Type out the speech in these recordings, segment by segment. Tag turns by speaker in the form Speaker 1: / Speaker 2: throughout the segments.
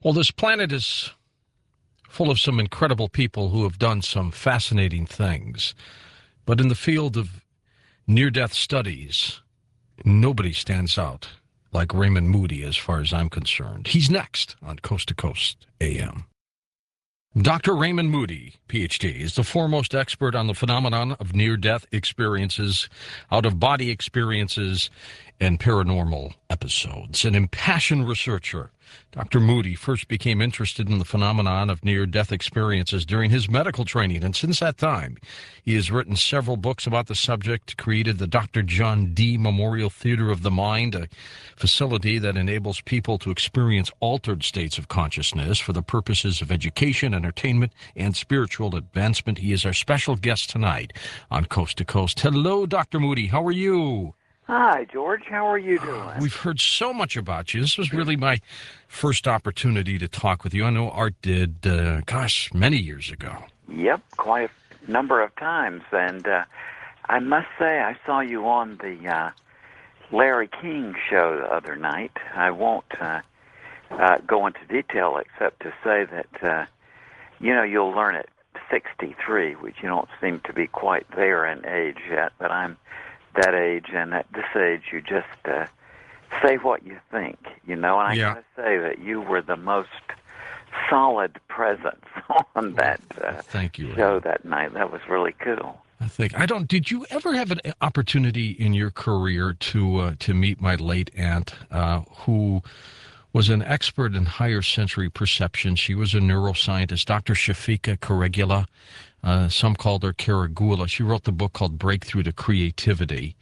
Speaker 1: Well, this planet is full of some incredible people who have done some fascinating things. But in the field of near-death studies, nobody stands out like Raymond Moody as far as I'm concerned. He's next on Coast to Coast AM. Dr. Raymond Moody, PhD, is the foremost expert on the phenomenon of near-death experiences, out-of-body experiences, and paranormal episodes. An impassioned researcher, Dr. Moody first became interested in the phenomenon of near-death experiences during his medical training, and since that time, he has written several books about the subject, created the Dr. John D. Memorial Theater of the Mind, a facility that enables people to experience altered states of consciousness for the purposes of education, entertainment, and spiritual advancement. He is our special guest tonight on Coast to Coast. Hello, Dr. Moody. How are you?
Speaker 2: Hi, George. How are you doing?
Speaker 1: We've heard so much about you. This was really my first opportunity to talk with you. I know Art did, many years ago.
Speaker 2: Yep, quite a number of times. And I must say, I saw you on the Larry King show the other night. I won't go into detail except to say that, you'll learn at 63, which you don't seem to be quite there in age yet, but I'm that age, and at this age, you just say what you think, and I gotta say that you were the most solid presence on that
Speaker 1: Thank you,
Speaker 2: show that night. That was really cool.
Speaker 1: Did you ever have an opportunity in your career to meet my late aunt, who was an expert in higher sensory perception? She was a neuroscientist, Dr. Shafika Caregula. Some called her Caragula. She wrote the book called Breakthrough to Creativity.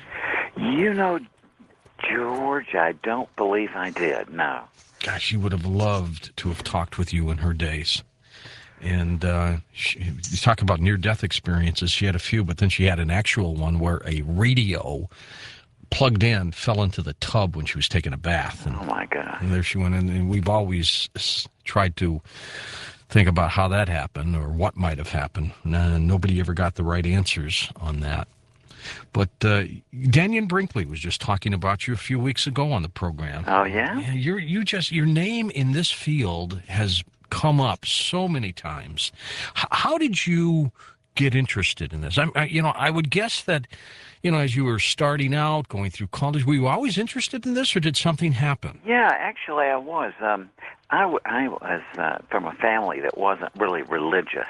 Speaker 2: George, I don't believe I did, no.
Speaker 1: Gosh, she would have loved to have talked with you in her days. And you talk about near-death experiences. She had a few, but then she had an actual one where a radio plugged in fell into the tub when she was taking a bath. And,
Speaker 2: oh, my God.
Speaker 1: And there she went in, and we've always tried to think about how that happened or what might have happened. Nobody ever got the right answers on that. But Dannion Brinkley was just talking about you a few weeks ago on the program.
Speaker 2: Oh, yeah?
Speaker 1: Your name in this field has come up so many times. How did you get interested in this? I would guess that, as you were starting out, going through college, were you always interested in this, or did something happen?
Speaker 2: Yeah, actually, I was. I was from a family that wasn't really religious.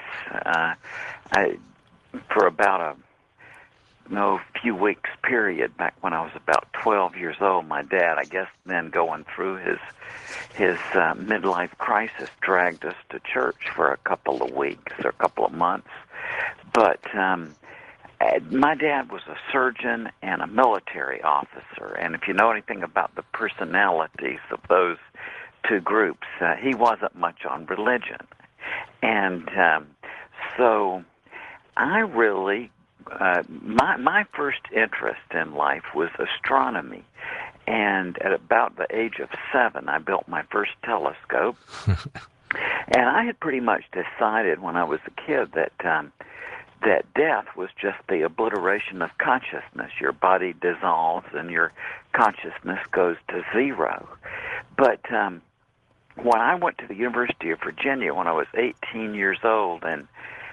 Speaker 2: For about a few weeks period back when I was about 12 years old, my dad, I guess then going through his midlife crisis, dragged us to church for a couple of weeks or a couple of months. But my dad was a surgeon and a military officer, and if you know anything about the personalities of those two groups, he wasn't much on religion. And so I really, my first interest in life was astronomy. And at about the age of 7, I built my first telescope. And I had pretty much decided when I was a kid that death was just the obliteration of consciousness. Your body dissolves and your consciousness goes to zero. But when I went to the University of Virginia when I was 18 years old in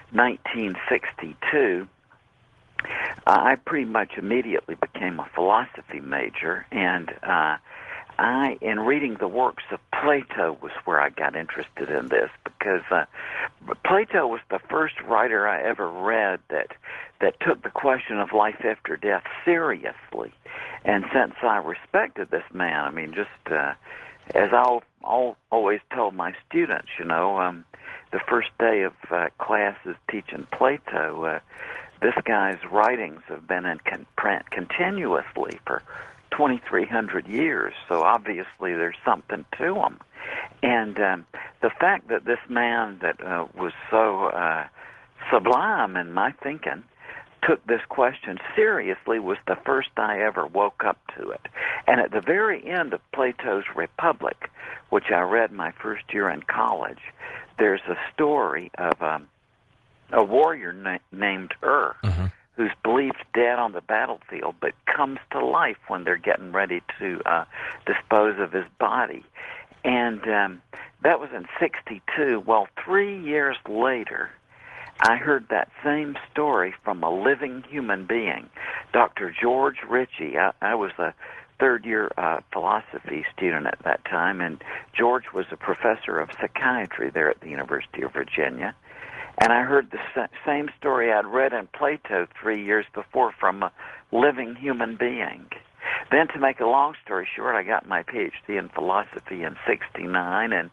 Speaker 2: 1962, I pretty much immediately became a philosophy major, and in reading the works of Plato was where I got interested in this, because Plato was the first writer I ever read that took the question of life after death seriously. And since I respected this man, as I always told my students, the first day of classes teaching Plato, this guy's writings have been in print continuously for 2,300 years, so obviously there's something to them. And the fact that this man that was so sublime in my thinking took this question seriously was the first I ever woke up to it. And at the very end of Plato's Republic, which I read my first year in college, there's a story of a warrior named who's believed dead on the battlefield, but comes to life when they're getting ready to dispose of his body. And That was in 62. Well, 3 years later, I heard that same story from a living human being, Dr. George Ritchie. I was a third-year philosophy student at that time, and George was a professor of psychiatry there at the University of Virginia. And I heard the same story I'd read in Plato 3 years before from a living human being. Then, to make a long story short, I got my PhD in philosophy in '69, and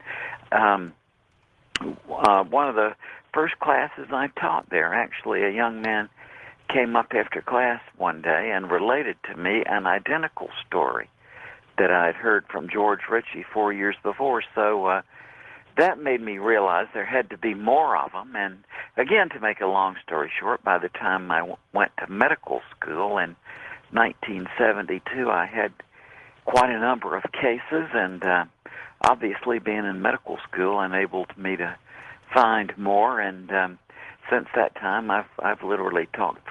Speaker 2: one of the first classes I taught there, actually, a young man came up after class one day and related to me an identical story that I'd heard from George Ritchie 4 years before. So that made me realize there had to be more of them. And again, to make a long story short, by the time I went to medical school in 1972, I had quite a number of cases, and obviously being in medical school enabled me to find more. And since that time, I've literally talked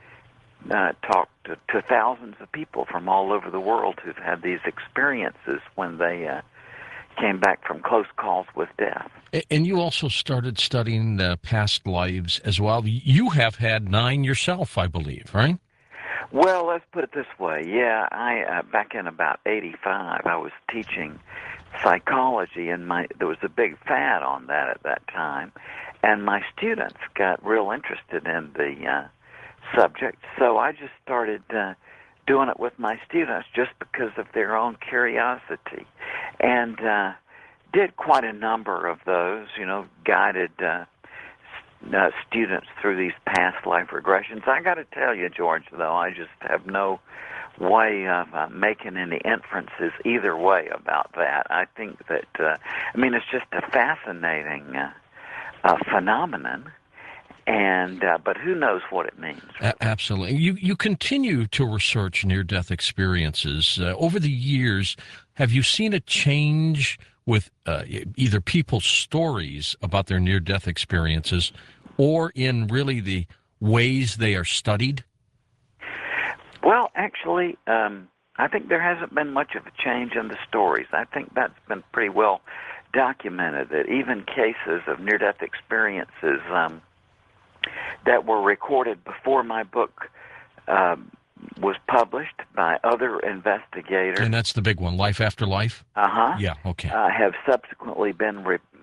Speaker 2: to thousands of people from all over the world who've had these experiences when they came back from close calls with death.
Speaker 1: And you also started studying past lives as well. You have had 9 yourself, I believe, right?
Speaker 2: Well, let's put it this way. Yeah, I back in about '85, I was teaching psychology, and there was a big fad on that at that time, and my students got real interested in the subject, so I just started doing it with my students just because of their own curiosity, and did quite a number of those, guided students through these past life regressions. I got to tell you, George, though, I just have no way of making any inferences either way about that. I think that, it's just a fascinating phenomenon, and but who knows what it means. Really.
Speaker 1: Absolutely. You continue to research near-death experiences. Over the years, have you seen a change with either people's stories about their near-death experiences or in really the ways they are studied?
Speaker 2: Well, actually, I think there hasn't been much of a change in the stories. I think that's been pretty well documented, that even cases of near-death experiences that were recorded before my book was published by other investigators.
Speaker 1: And that's the big one, Life After Life?
Speaker 2: Uh-huh.
Speaker 1: Yeah, okay.
Speaker 2: Have subsequently been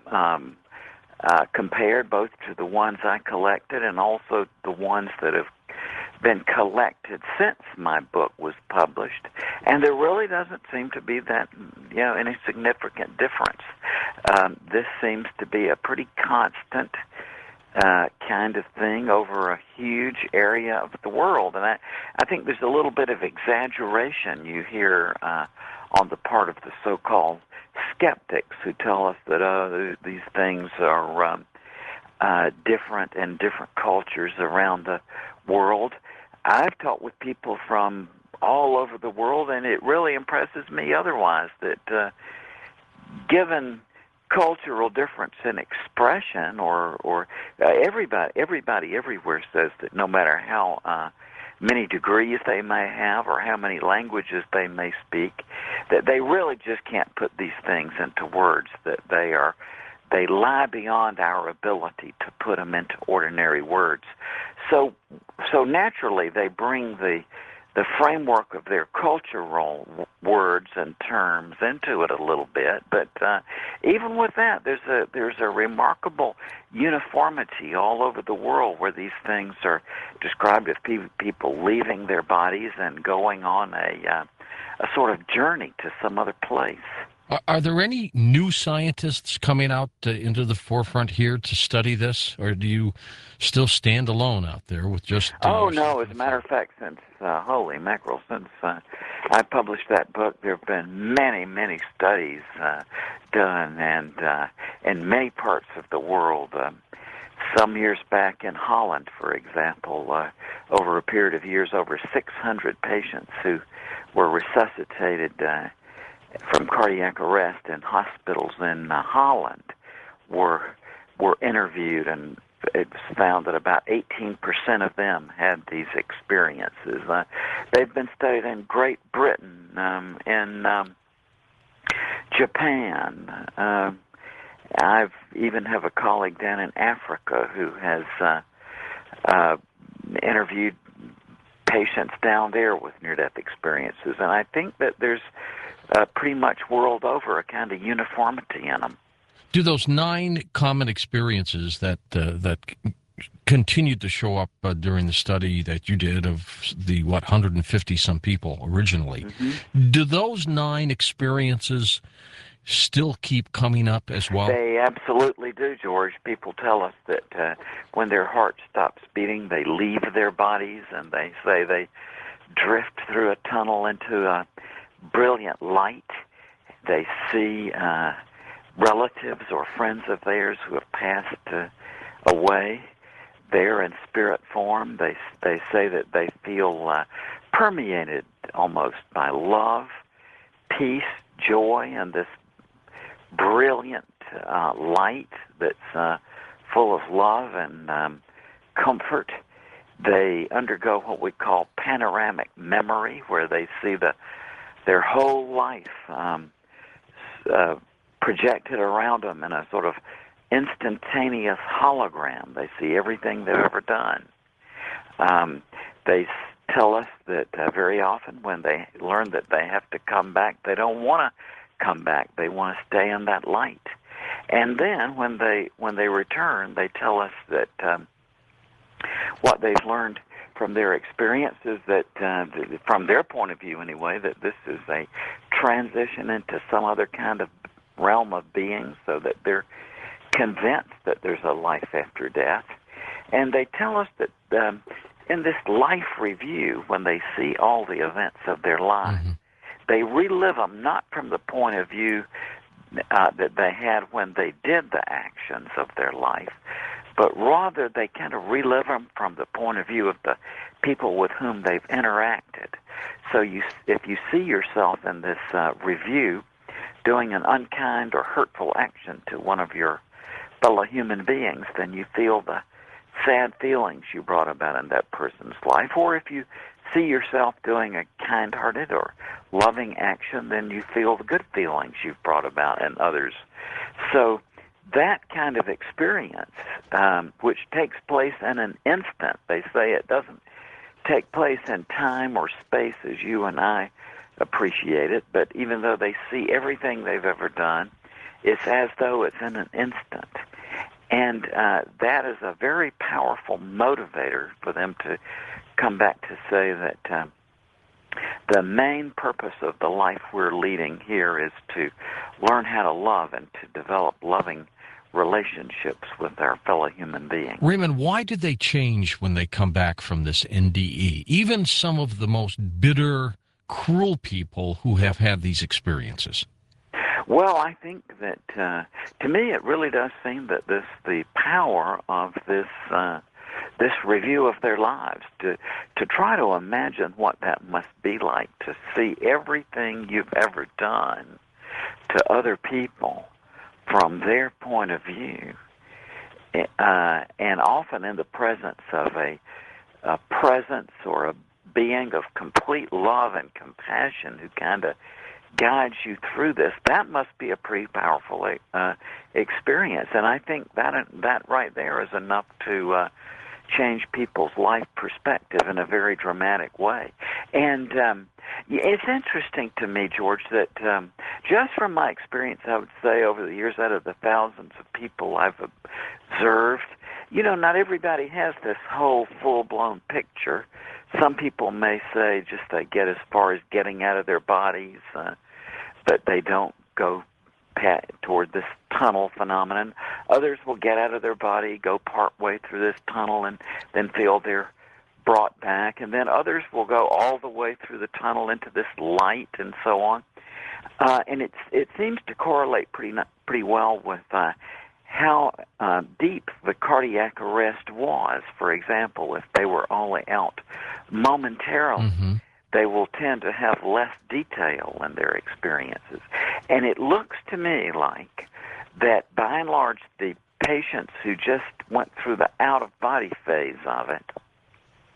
Speaker 2: compared both to the ones I collected and also the ones that have been collected since my book was published, and there really doesn't seem to be that any significant difference. This seems to be a pretty constant kind of thing over a huge area of the world, and I think there's a little bit of exaggeration you hear on the part of the so-called skeptics who tell us that these things are different in different cultures around the world. I've talked with people from all over the world, and it really impresses me otherwise that given cultural difference in expression, or everybody everywhere says that no matter how many degrees they may have or how many languages they may speak, that they really just can't put these things into words, that they lie beyond our ability to put them into ordinary words. So naturally, they bring the framework of their cultural words and terms into it a little bit. But even with that, there's a remarkable uniformity all over the world where these things are described as people leaving their bodies and going on a sort of journey to some other place.
Speaker 1: Are there any new scientists coming out into the forefront here to study this, or do you still stand alone out there with just...
Speaker 2: Oh, no. As a matter of fact, since, holy mackerel, since I published that book, there have been many, many studies done, and in many parts of the world. Some years back in Holland, for example, over a period of years, over 600 patients who were resuscitated from cardiac arrest in hospitals in Holland were interviewed, and it was found that about 18% of them had these experiences. They've been studied in Great Britain, in Japan, I've even have a colleague down in Africa who has interviewed patients down there with near-death experiences, and I think that there's pretty much world over a kind of uniformity in them.
Speaker 1: Do those 9 common experiences that continued to show up during the study that you did of the 150 some people originally, do those 9 experiences still keep coming up as well?
Speaker 2: They absolutely do, George. People tell us that when their heart stops beating, they leave their bodies, and they say they drift through a tunnel into a brilliant light. They see relatives or friends of theirs who have passed away there in spirit form. They say that they feel permeated almost by love, peace, joy, and this brilliant light that's full of love and comfort. They undergo what we call panoramic memory, where they see their whole life projected around them in a sort of instantaneous hologram. They see everything they've ever done. They tell us that very often when they learn that they have to come back, they don't want to come back. They want to stay in that light. And then when they return, they tell us that what they've learned from their experience is that, from their point of view anyway, that this is a transition into some other kind of realm of being, so that they're convinced that there's a life after death. And they tell us that in this life review, when they see all the events of their lives, they relive them not from the point of view that they had when they did the actions of their life, but rather they kind of relive them from the point of view of the people with whom they've interacted. So if you see yourself in this review doing an unkind or hurtful action to one of your fellow human beings, then you feel the sad feelings you brought about in that person's life. Or if you see yourself doing a kind-hearted or loving action, then you feel the good feelings you've brought about in others. So that kind of experience, which takes place in an instant, they say it doesn't take place in time or space as you and I appreciate it, but even though they see everything they've ever done, it's as though it's in an instant. And that is a very powerful motivator for them to come back to say that the main purpose of the life we're leading here is to learn how to love and to develop loving relationships with our fellow human beings.
Speaker 1: Raymond, why did they change when they come back from this NDE? Even some of the most bitter, cruel people who have had these experiences.
Speaker 2: Well, I think that to me it really does seem that the power of this review of their lives, to try to imagine what that must be like, to see everything you've ever done to other people from their point of view, and often in the presence of a presence or a being of complete love and compassion who kind of guides you through this. That must be a pretty powerful experience, and I think that right there is enough to change people's life perspective in a very dramatic way. And it's interesting to me, George, that just from my experience, I would say over the years, out of the thousands of people I've observed, not everybody has this whole full-blown picture. Some people may say just they get as far as getting out of their bodies, but they don't go toward this tunnel phenomenon. Others will get out of their body, go part way through this tunnel, and then feel they're brought back. And then others will go all the way through the tunnel into this light and so on. And it seems to correlate pretty well with how deep the cardiac arrest was. For example, if they were only out momentarily, they will tend to have less detail in their experiences. And it looks to me like that, by and large, the patients who just went through the out-of-body phase of it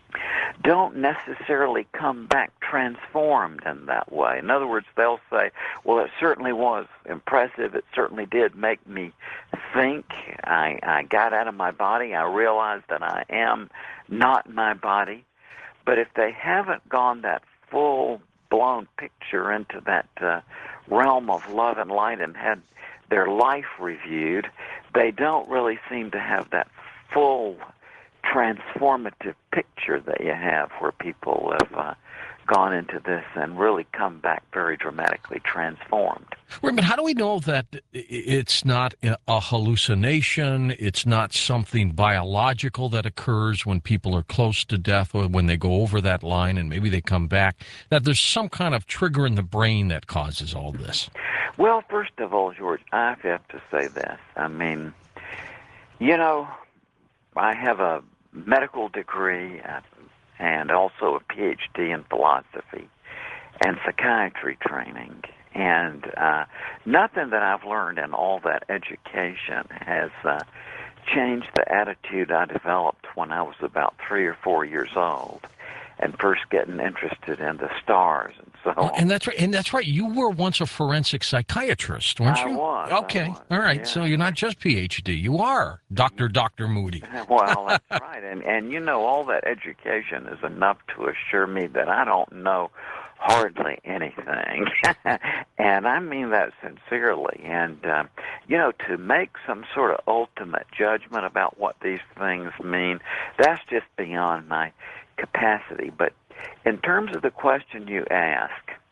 Speaker 2: don't necessarily come back transformed in that way. In other words, they'll say, well, it certainly was impressive. It certainly did make me think. I got out of my body. I realized that I am not my body. But if they haven't gone that full-blown picture into that realm of love and light and had their life reviewed, they don't really seem to have that full transformative picture that you have where people have gone into this and really come back very dramatically transformed.
Speaker 1: Raymond, how do we know that it's not a hallucination, it's not something biological that occurs when people are close to death or when they go over that line and maybe they come back, that there's some kind of trigger in the brain that causes all this?
Speaker 2: Well, first of all, George, I have to say this. I mean, you know, I have a medical degree and also a PhD in philosophy and psychiatry training. And nothing that I've learned in all that education has changed the attitude I developed when I was about 3 or 4 years old and first getting interested in the stars and so on.
Speaker 1: And that's right. And that's right. You were once a forensic psychiatrist, weren't you?
Speaker 2: I was.
Speaker 1: Okay.
Speaker 2: I was,
Speaker 1: all right.
Speaker 2: yeah.
Speaker 1: So you're not just PhD. You are Dr. Moody.
Speaker 2: Well, that's right. And you know, all that education is enough to assure me that I don't know hardly anything. And I mean that sincerely. And, you know, to make some sort of ultimate judgment about what these things mean, that's just beyond my capacity. But in terms of the question you ask,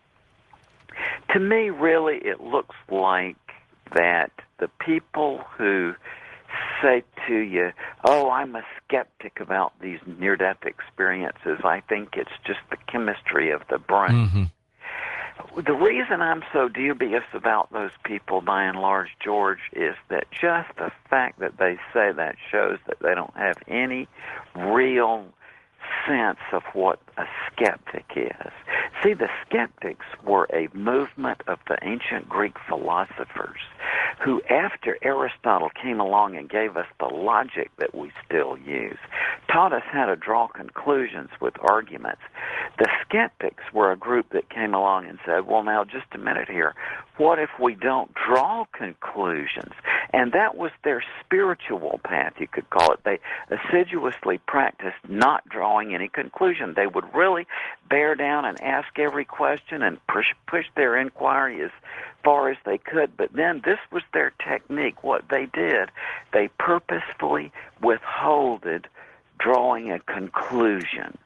Speaker 2: to me, really, it looks like that the people who say to you, oh, I'm a skeptic about these near-death experiences, I think it's just the chemistry of the brain. Mm-hmm. The reason I'm so dubious about those people, by and large, George, is that just the fact that they say that shows that they don't have any real sense of what a skeptic is. See, the skeptics were a movement of the ancient Greek philosophers who, after Aristotle came along and gave us the logic that we still use, taught us how to draw conclusions with arguments. The skeptics were a group that came along and said, well, now, just a minute here. What if we don't draw conclusions? And that was their spiritual path, you could call it. They assiduously practiced not drawing any conclusion. They would really bear down and ask every question and push their inquiry as far as they could. But then this was their technique. What they did, they purposefully withholded drawing a conclusion.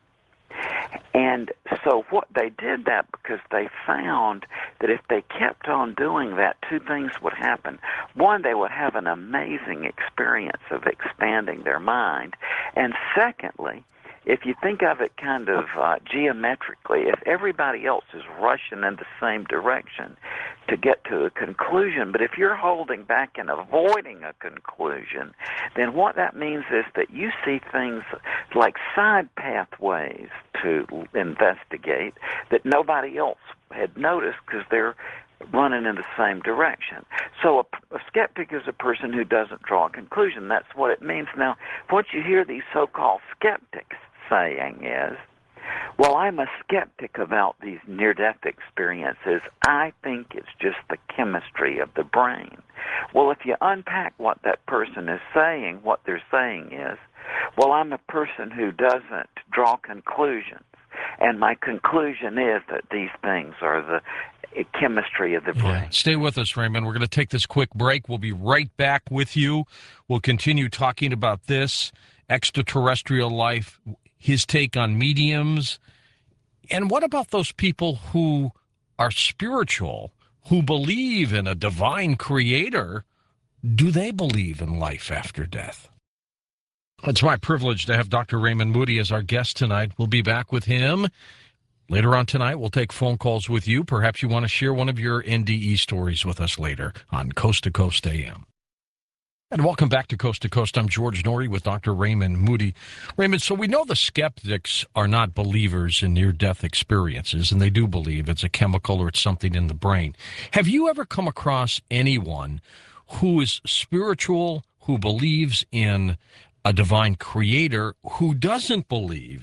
Speaker 2: And so what they did that because they found that if they kept on doing that, two things would happen. One, they would have an amazing experience of expanding their mind. And secondly, if you think of it kind of geometrically, if everybody else is rushing in the same direction to get to a conclusion, but if you're holding back and avoiding a conclusion, then what that means is that you see things like side pathways to investigate that nobody else had noticed because they're running in the same direction. So a skeptic is a person who doesn't draw a conclusion. That's what it means. Now, what you hear these so-called skeptics saying is, well, I'm a skeptic about these near-death experiences. I think it's just the chemistry of the brain. Well, if you unpack what that person is saying, what they're saying is, well, I'm a person who doesn't draw conclusions, and my conclusion is that these things are the chemistry of the brain.
Speaker 1: Yeah. Stay with us, Raymond. We're going to take this quick break. We'll be right back with you. We'll continue talking about this, extraterrestrial life, his take on mediums. And what about those people who are spiritual, who believe in a divine creator? Do they believe in life after death? It's my privilege to have Dr. Raymond Moody as our guest tonight. We'll be back with him later on tonight. We'll take phone calls with you. Perhaps you want to share one of your NDE stories with us later on Coast to Coast AM. And welcome back to Coast. I'm George Noory with Dr. Raymond Moody. Raymond, so we know the skeptics are not believers in near-death experiences, and they do believe it's a chemical or it's something in the brain. Have you ever come across anyone who is spiritual, who believes in a divine creator, who doesn't believe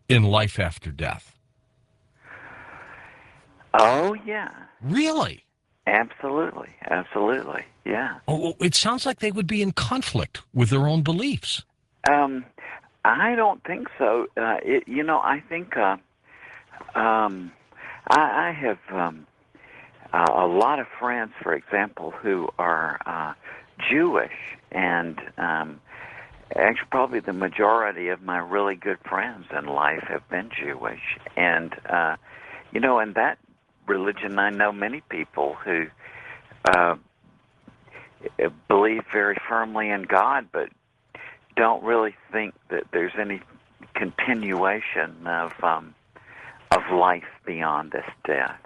Speaker 1: in life after death.
Speaker 2: Oh, yeah.
Speaker 1: Really?
Speaker 2: Absolutely. Absolutely. Yeah.
Speaker 1: Oh, it sounds like they would be in conflict with their own beliefs.
Speaker 2: Um, I don't think so. I think I have a lot of friends, for example, who are Jewish, and actually probably the majority of my really good friends in life have been Jewish. And, in that religion, I know many people who uh, believe very firmly in God, but don't really think that there's any continuation of life beyond this death,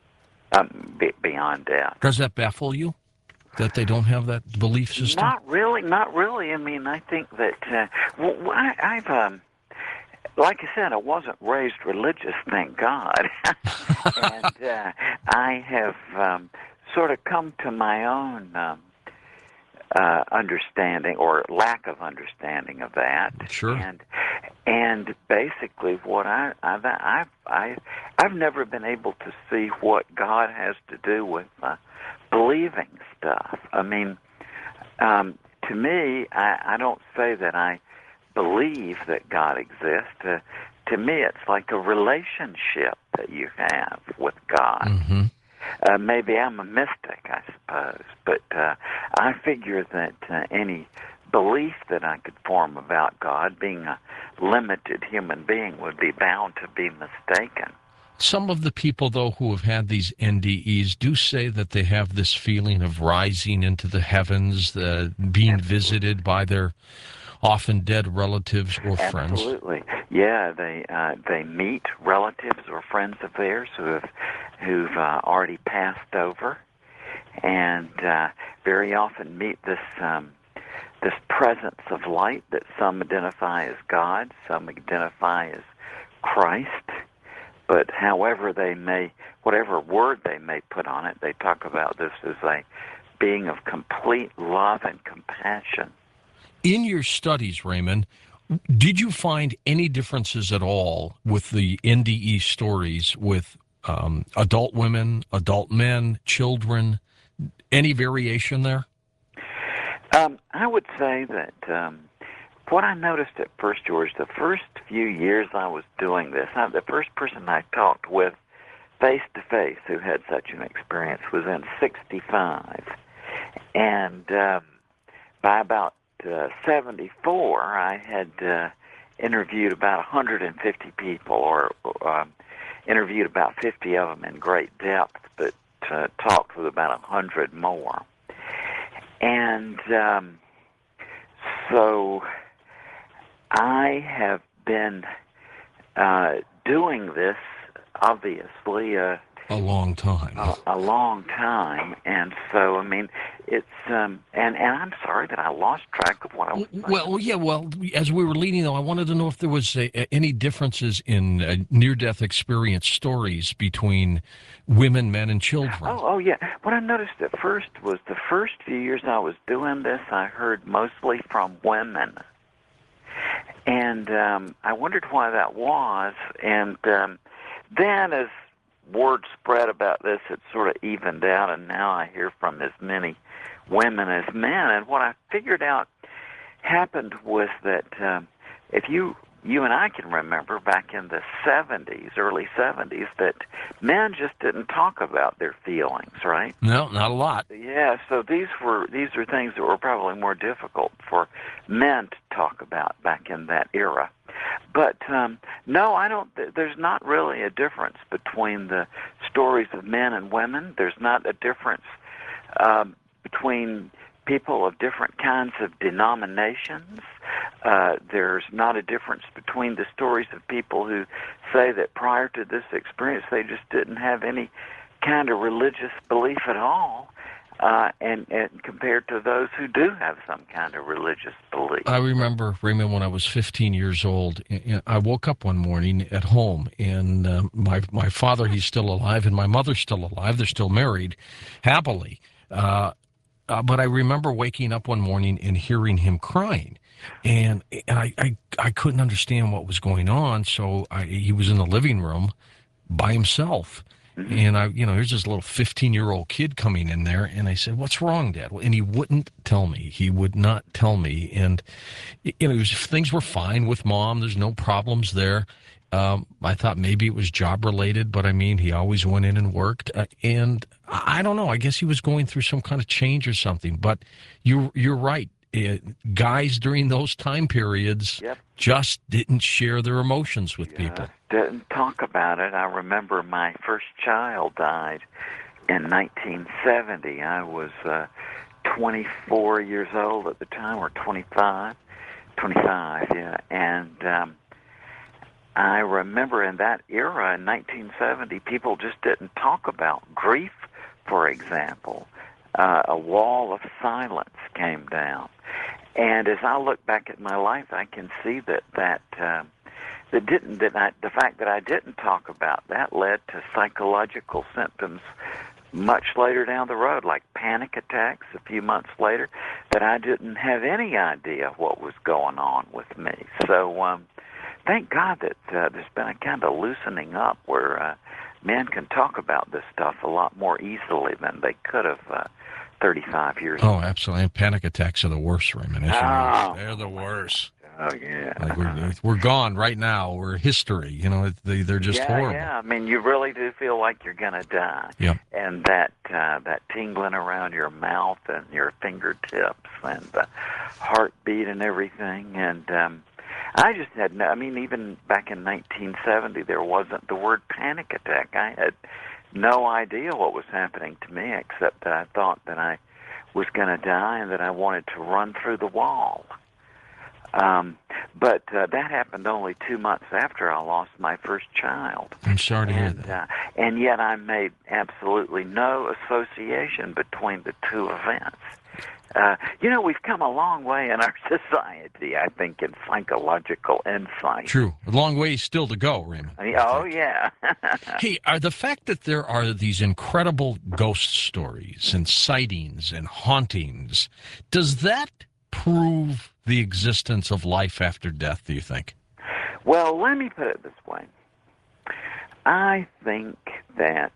Speaker 2: beyond death.
Speaker 1: Does that baffle you, that they don't have that belief system?
Speaker 2: Not really, not really. I mean, I think that I've like I said, I wasn't raised religious, thank God, and I have sort of come to my own understanding or lack of understanding of that.
Speaker 1: Sure.
Speaker 2: And basically, what I've never been able to see what God has to do with believing stuff. I mean, to me, I don't say that I believe that God exists. To me, it's like a relationship that you have with God.
Speaker 1: Mm-hmm.
Speaker 2: Maybe I'm a mystic, I suppose, but I figure that any belief that I could form about God, being a limited human being, would be bound to be mistaken.
Speaker 1: Some of the people, though, who have had these NDEs do say that they have this feeling of rising into the heavens, being visited by their often dead relatives or friends.
Speaker 2: Absolutely, yeah. They meet relatives or friends of theirs who've already passed over, and very often meet this presence of light that some identify as God, some identify as Christ. But however whatever word they may put on it, they talk about this as a being of complete love and compassion.
Speaker 1: In your studies, Raymond, did you find any differences at all with the NDE stories with adult women, adult men, children? Any variation there?
Speaker 2: I would say that what I noticed at first, George, the first few years I was doing this, the first person I talked with face-to-face who had such an experience was in 1965. And by about 1974, I had interviewed about 150 people, or interviewed about 50 of them in great depth, but talked with about 100 more. And so I have been doing this, obviously,
Speaker 1: a long time.
Speaker 2: A long time, and so I mean, it's and I'm sorry that I lost track of what I was saying.
Speaker 1: Well, as we were leading, though, I wanted to know if there was any differences in near-death experience stories between women, men, and children.
Speaker 2: Oh, yeah. What I noticed at first was the first few years I was doing this, I heard mostly from women. And I wondered why that was. And then as word spread about this, it sort of evened out, and now I hear from as many women as men. And what I figured out happened was that if you and I can remember back in the 70s, early 70s, that men just didn't talk about their feelings, right?
Speaker 1: No, not a lot.
Speaker 2: Yeah, so these are things that were probably more difficult for men to talk about back in that era. But no, I don't. There's not really a difference between the stories of men and women. There's not a difference between people of different kinds of denominations. There's not a difference between the stories of people who say that prior to this experience they just didn't have any kind of religious belief at all, and compared to those who do have some kind of religious belief.
Speaker 1: I remember, Raymond, when I was 15 years old, I woke up one morning at home, and my father, he's still alive, and my mother's still alive. They're still married, happily. but I remember waking up one morning and hearing him crying, and I couldn't understand what was going on. So he was in the living room by himself.
Speaker 2: Mhm.
Speaker 1: And here's this little 15-year-old kid coming in there, and I said, "What's wrong, Dad?" And he wouldn't tell me. He would not tell me. And things were fine with Mom. There's no problems there. I thought maybe it was job related, but I mean, he always went in and worked. And I don't know. I guess he was going through some kind of change or something. But you're right. Guys during those time periods
Speaker 2: Yep.
Speaker 1: just didn't share their emotions with people.
Speaker 2: Didn't talk about it. I remember my first child died in 1970. I was 24 years old at the time, or 25. 25, yeah. And I remember in that era, in 1970, people just didn't talk about grief, for example. A wall of silence came down. And as I look back at my life, I can see the fact that I didn't talk about that led to psychological symptoms much later down the road, like panic attacks a few months later, that I didn't have any idea what was going on with me. So thank God that there's been a kind of loosening up where men can talk about this stuff a lot more easily than they could have 35 years ago.
Speaker 1: Oh, absolutely. And panic attacks are the worst, Raymond. As you know, they're the worst.
Speaker 2: Oh, yeah.
Speaker 1: Like we're gone right now. We're history. They're just horrible.
Speaker 2: Yeah. I mean, you really do feel like you're going to die.
Speaker 1: Yep.
Speaker 2: And that tingling around your mouth and your fingertips and the heartbeat and everything. And I just had even back in 1970, there wasn't the word panic attack. I had no idea what was happening to me except that I thought that I was going to die and that I wanted to run through the wall. But that happened only 2 months after I lost my first child.
Speaker 1: I'm sorry to hear that.
Speaker 2: And yet I made absolutely no association between the two events. We've come a long way in our society, I think, in psychological insight.
Speaker 1: True. A long way still to go, Raymond.
Speaker 2: Oh, yeah.
Speaker 1: Hey, the fact that there are these incredible ghost stories and sightings and hauntings, does that prove the existence of life after death, do you think?
Speaker 2: Well, let me put it this way. I think that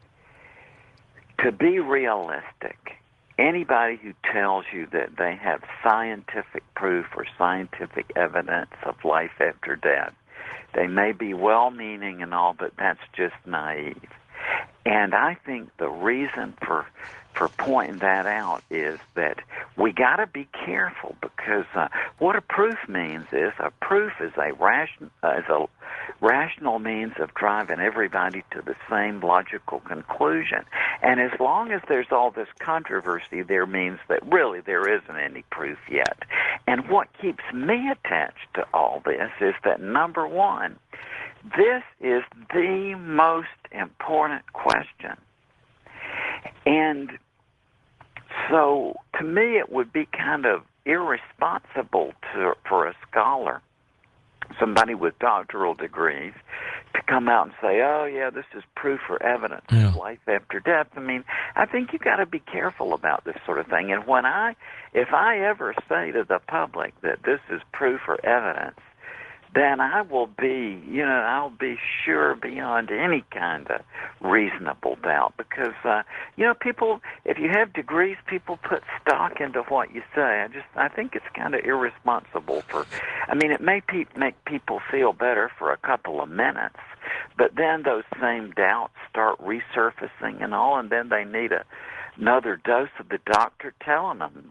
Speaker 2: to be realistic, anybody who tells you that they have scientific proof or scientific evidence of life after death, they may be well-meaning and all, but that's just naive. And I think the reason for pointing that out is that we got to be careful, because what a proof means is a proof is a rational means of driving everybody to the same logical conclusion. And as long as there's all this controversy, there means that really there isn't any proof yet. And what keeps me attached to all this is that, number one, this is the most important question. And so, to me, it would be kind of irresponsible for a scholar, somebody with doctoral degrees, to come out and say, oh, yeah, this is proof or evidence of life after death. I mean, I think you've got to be careful about this sort of thing. And if I ever say to the public that this is proof or evidence, then I'll be sure beyond any kind of reasonable doubt, because, people, if you have degrees, people put stock into what you say. I think it's kind of irresponsible it may make people feel better for a couple of minutes, but then those same doubts start resurfacing and all, and then they need another dose of the doctor telling them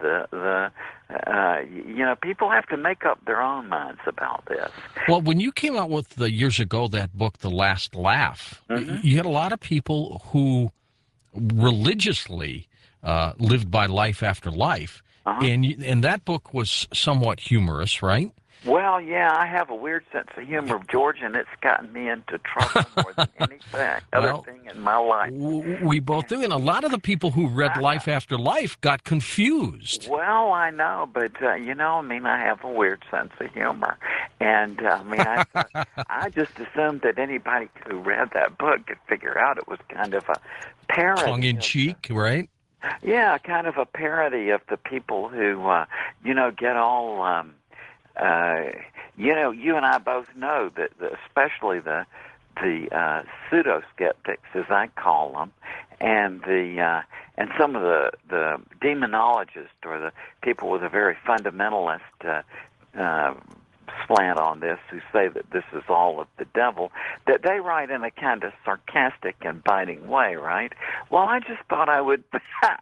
Speaker 2: people have to make up their own minds about this.
Speaker 1: Well, when you came out with years ago that book, The Last Laugh, you had a lot of people who religiously lived by life after life, and that book was somewhat humorous, right?
Speaker 2: Well, yeah, I have a weird sense of humor, George, and it's gotten me into trouble more than anything other thing in my life.
Speaker 1: We both do, and a lot of the people who read Life After Life got confused.
Speaker 2: Well, I know, but, I have a weird sense of humor. And, I just assumed that anybody who read that book could figure out it was kind of a parody.
Speaker 1: Tongue-in-cheek, right?
Speaker 2: Yeah, kind of a parody of the people who, get all, you and I both know that, especially the pseudo skeptics, as I call them, and and some of the demonologists or the people with a very fundamentalist slant on this, who say that this is all of the devil, that they write in a kind of sarcastic and biting way, right? Well, I just thought I would,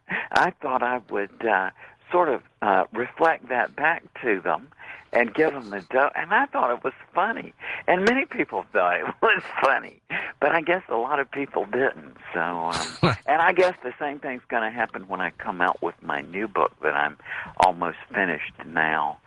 Speaker 2: sort of reflect that back to them and give them the dough. And I thought it was funny, and many people thought it was funny, but I guess a lot of people didn't. So, and I guess the same thing's going to happen when I come out with my new book that I'm almost finished now.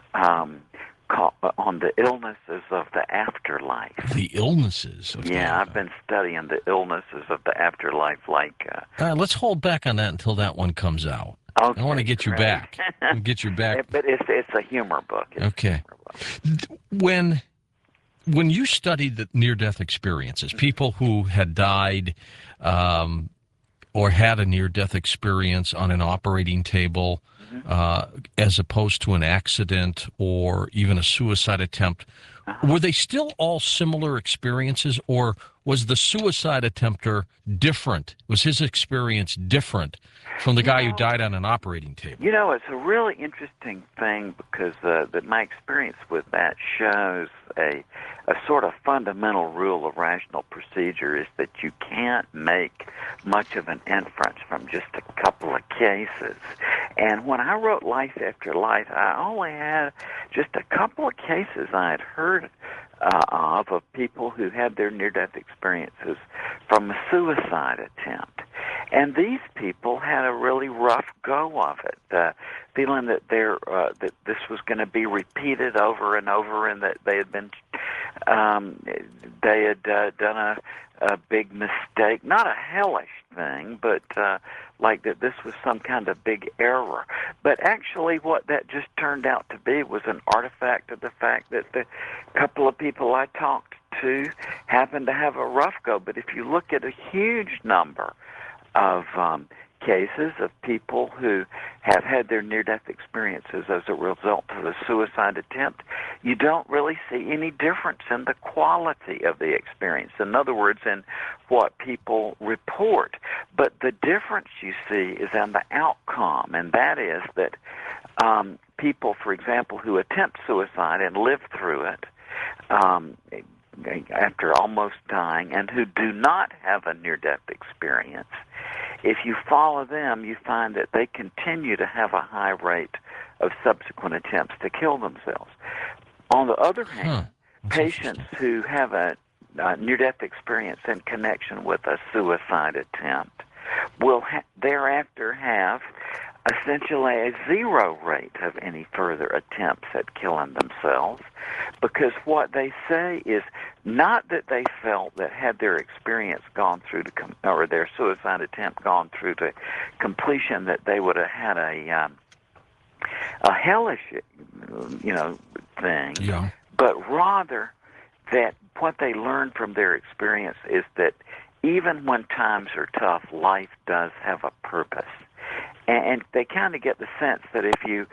Speaker 2: On the illnesses of the afterlife.
Speaker 1: The illnesses of the afterlife.
Speaker 2: I've been studying the illnesses of the afterlife.
Speaker 1: Let's hold back on that until that one comes out.
Speaker 2: Okay,
Speaker 1: I want to get you back. Get you back.
Speaker 2: But it's a humor book.
Speaker 1: Okay. When you studied the near-death experiences, people who had died or had a near-death experience on an operating table, as opposed to an accident or even a suicide attempt, were they still all similar experiences, or was the suicide attempter different? Was his experience different from the guy who died on an operating table?
Speaker 2: It's a really interesting thing because that my experience with that shows a sort of fundamental rule of rational procedure is that you can't make much of an inference from just a couple of cases. And when I wrote Life After Life, I only had just a couple of cases I had heard of people who had their near-death experiences from a suicide attempt. And these people had a really rough go of it, feeling that that this was going to be repeated over and over, and that they had been done a big mistake, not a hellish thing, but like that this was some kind of big error. But actually what that just turned out to be was an artifact of the fact that the couple of people I talked to happened to have a rough go. But if you look at a huge number of cases of people who have had their near-death experiences as a result of a suicide attempt, you don't really see any difference in the quality of the experience. In other words, in what people report. But the difference you see is in the outcome, and that is that people, for example, who attempt suicide and live through it, after almost dying, and who do not have a near-death experience, if you follow them, you find that they continue to have a high rate of subsequent attempts to kill themselves. On the other hand, patients who have a near-death experience in connection with a suicide attempt will thereafter have essentially a zero rate of any further attempts at killing themselves, because what they say is not that they felt that had their experience gone through to or their suicide attempt gone through to completion that they would have had a hellish thing, but rather that what they learned from their experience is that even when times are tough, life does have a purpose. And they kind of get the sense that if you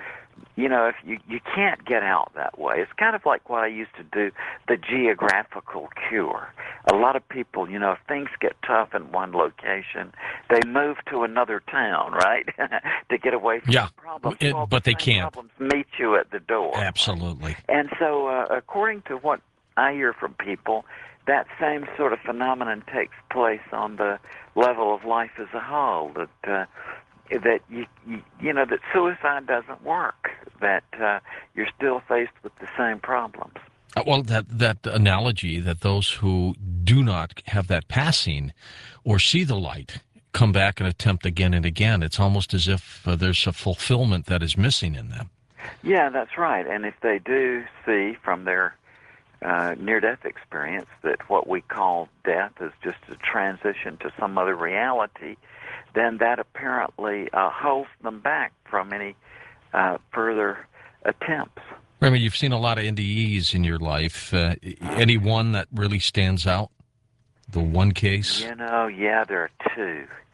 Speaker 2: can't get out that way. It's kind of like what I used to do, the geographical cure. A lot of people, if things get tough in one location, they move to another town, right, to get away from the problems.
Speaker 1: But they can't.
Speaker 2: Problems meet you at the door.
Speaker 1: Absolutely.
Speaker 2: Right? And so, according to what I hear from people, that same sort of phenomenon takes place on the level of life as a whole. That that suicide doesn't work. That you're still faced with the same problems.
Speaker 1: Well, that analogy that those who do not have that passing or see the light come back and attempt again and again. It's almost as if there's a fulfillment that is missing in them.
Speaker 2: Yeah, that's right. And if they do see from their near-death experience that what we call death is just a transition to some other reality, then that apparently holds them back from any further attempts.
Speaker 1: I mean, you've seen a lot of NDEs in your life. Any one that really stands out? The one case?
Speaker 2: Yeah, there are two.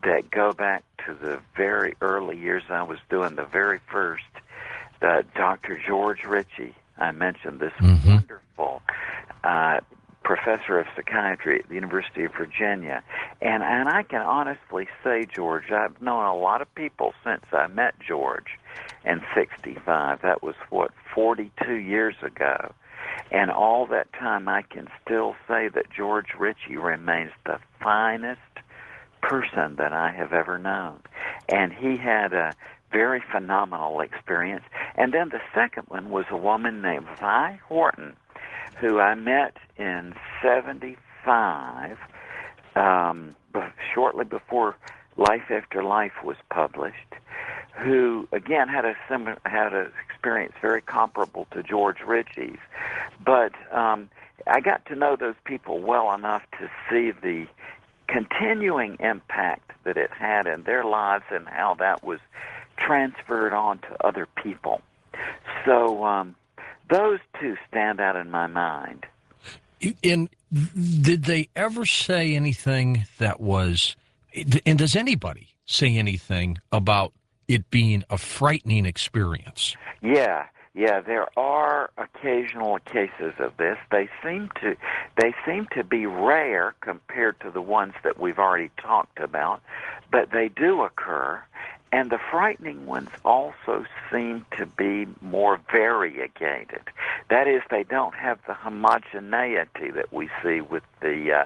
Speaker 2: that go back to the very early years I was doing the very first. Dr. George Ritchie, I mentioned this wonderful professor of psychiatry at the University of Virginia. And I can honestly say, George, I've known a lot of people since I met George in 65. That was, 42 years ago. And all that time I can still say that George Ritchie remains the finest person that I have ever known. And he had a very phenomenal experience. And then the second one was a woman named Vi Horton, who I met in 75, shortly before Life After Life was published, who again had a experience very comparable to George Ritchie's, but I got to know those people well enough to see the continuing impact that it had in their lives and how that was transferred on to other people. So those two stand out in my mind.
Speaker 1: And did they ever say anything that was, and does anybody say anything about it being a frightening experience? Yeah, there are occasional cases of this. They seem to be rare compared to the ones that we've already talked about, but they do occur. And the frightening ones also seem to be more variegated. That is, they don't have the homogeneity that we see with the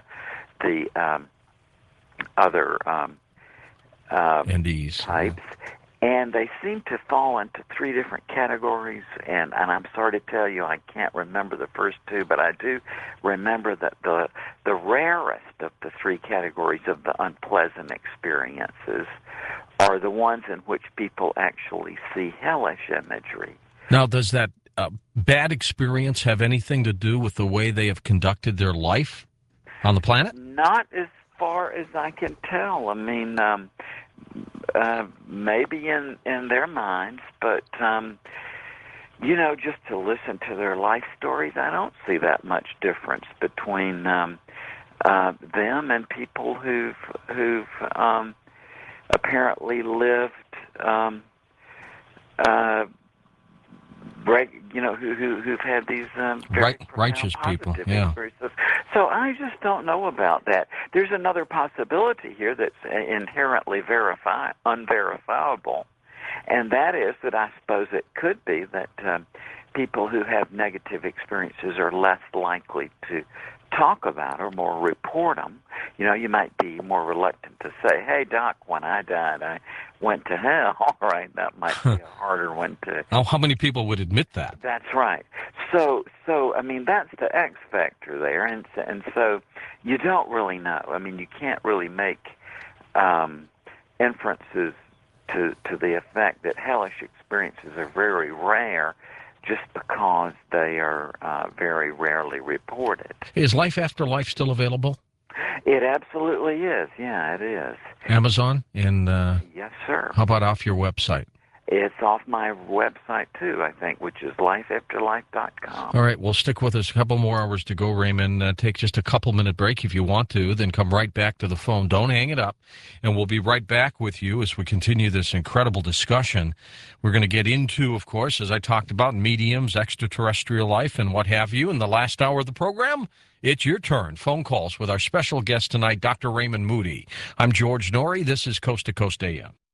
Speaker 1: other NDEs types. And they seem to fall into three different categories, and I'm sorry to tell you I can't remember the first two, but I do remember that the rarest of the three categories of the unpleasant experiences are the ones in which people actually see hellish imagery. Now, does that bad experience have anything to do with the way they have conducted their life on the planet? Not as far as I can tell. I mean, maybe in their minds, but just to listen to their life stories, I don't see that much difference between them and people who've apparently lived, who've had these very righteous people, experiences. So I just don't know about that. There's another possibility here that's inherently unverifiable, and that is that I suppose it could be that people who have negative experiences are less likely to talk about or more report them. You might be more reluctant to say, "Hey, Doc, when I died, I went to hell." All right, that might be a harder one to. How many people would admit that? That's right. So I mean, that's the X factor there, and so you don't really know. I mean, you can't really make inferences to the effect that hellish experiences are very rare, just because they are very rarely reported. Is Life After Life still available? It absolutely is. Yeah, it is. Amazon? And yes, sir. How about off your website? It's off my website, too, I think, which is lifeafterlife.com. All right, well, stick with us. A couple more hours to go, Raymond. Take just a couple-minute break if you want to, then come right back to the phone. Don't hang it up, and we'll be right back with you as we continue this incredible discussion. We're going to get into, of course, as I talked about, mediums, extraterrestrial life, and what have you. In the last hour of the program, it's your turn. Phone calls with our special guest tonight, Dr. Raymond Moody. I'm George Noory. This is Coast to Coast AM.